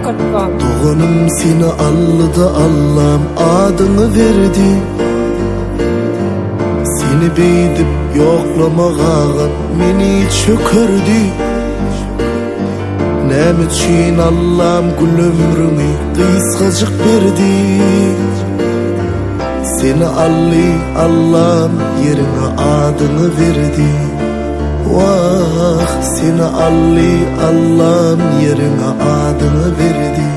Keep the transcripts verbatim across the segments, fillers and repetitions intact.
Doğanım seni aldı Allah'ım adını verdi. Seni beydip yoklamağın meni çökürdü. Näme üçin Allah'ım gül ömrümi kıskacık berdi. Seni alli Allah'ım yerine adını verdi. Vah seni alli Allah'ım yerine adını verdi.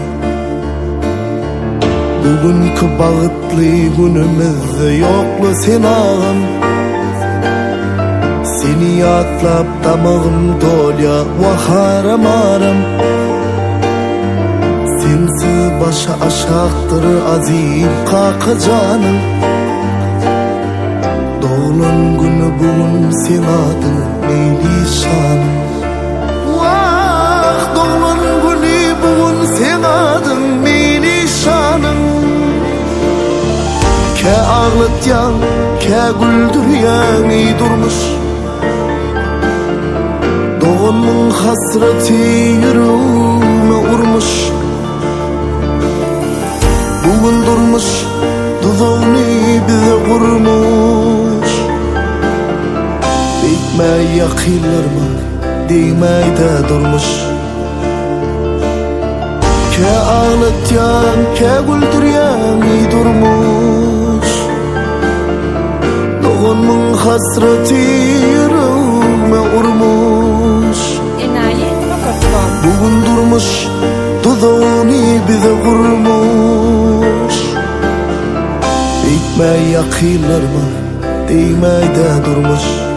Bugünkü bağıtlı günümüzde yoklu sen ağam. Seni yatlap damağım dolya vaharam aram. Sensiz başa aşaktır azim kaka canım. Doğulan günü bugün sen adın neyli şanım. Vah doğulan günü bugün sen adın neyli şanım. Ke ağlatyan, ke güldüryen iyi durmuş. Doğanın hasreti yüreğime urmuş. Bugün durmuş, dudağını bize kurmuş. Bitmey yakillerime, değmey de durmuş. Ke ağlatyan, ke güldüryen iyi durmuş. Doğanın hasreti yüreğime urmuş. Bugün durmuş, dudağını bize vurmuş. Bitmey yakillerime, değmey de durmuş.